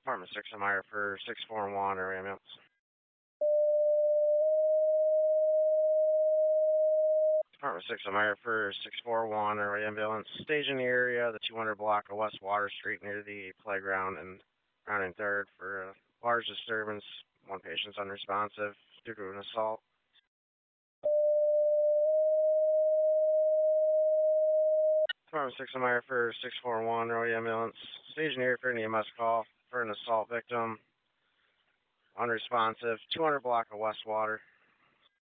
Department 6, I'm here for 641 or ambulance. Department 6, I'm here for 641 or ambulance. Stage in the area, the 200 block of West Water Street near the playground and Round and Third for a large disturbance. One patient's unresponsive due to an assault. Department 6, I'm here for 641 or ambulance. Stage in the area for an EMS call for an assault victim. Unresponsive, 200 block of West Water.